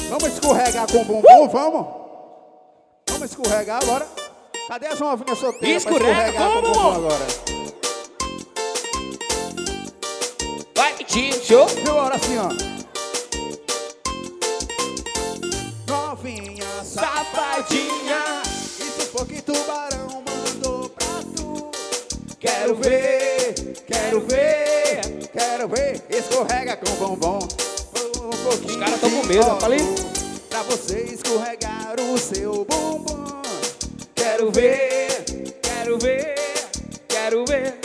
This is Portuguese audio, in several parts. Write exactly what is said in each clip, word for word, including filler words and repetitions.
Vamos escorregar com o bumbum, uh! vamos? Vamos escorregar agora. Cadê as novinhas solteiras pra escorregar com o bumbum agora? Vai, tio, show. Viu, agora assim, ó. Novinha, safadinha, isso foi que tubarão mandou pra tu. Quero ver, quero ver, quero ver. Escorrega com bombom. Um pouquinho. Os caras tão com medo, eu falei. Pra você escorregar o seu bumbum. Quero ver, quero ver, quero ver.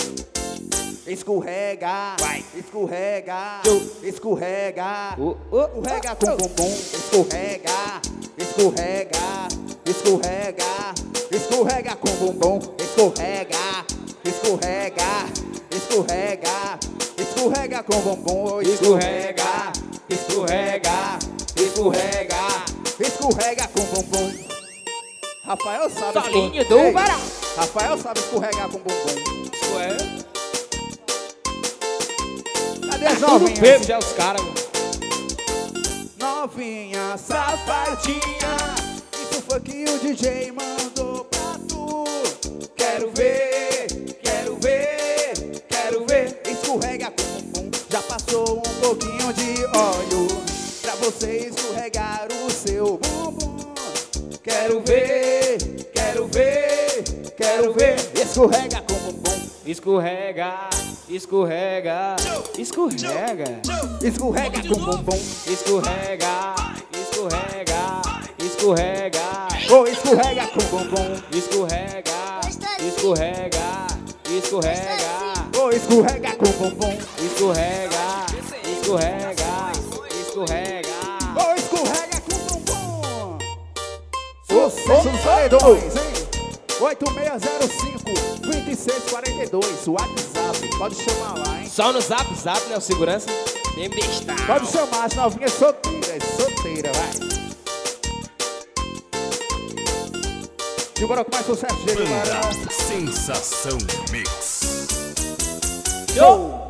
Escorrega, vai, escorrega, escorrega, uh, uh, escorrega com bumbum, escorrega, escorrega, escorrega, escorrega com bumbum, escorrega, escorrega, escorrega, escorrega com bumbum, escorrega, escorrega, escorrega, escorrega com bumbum. Rafael sabe Solinho do Bará. Rafael sabe escorregar com bumbum. Ué. Cadê as novinhas? Bebo já os caras, mano. Novinha, safadinha, isso foi que o D J mandou pra tu. Quero ver, quero ver, quero ver. Escorrega com o bumbum. Já passou um pouquinho de óleo pra você escorregar o seu bumbum. Quero ver, quero ver, quero ver. Escorrega com o bumbum. Escorrega, escorrega, escorrega, escorrega com o bumbum. Escorrega, escorrega, escorrega. Oh, escorrega com o bumbum. Escorrega, escorrega, escorrega. Oh, escorrega com o bumbum. Escorrega, escorrega, escorrega. Oh, escorrega com o bumbum. Sucesso nos paredões, hein? oito seis zero cinco, dois seis quatro dois, WhatsApp, pode chamar lá, hein? Só no zap, zap, né, o segurança? Bem bestal. Pode chamar as novinhas solteiras, solteira, vai. E bora com mais sucesso, gente. Banda Sensação Mix. Show!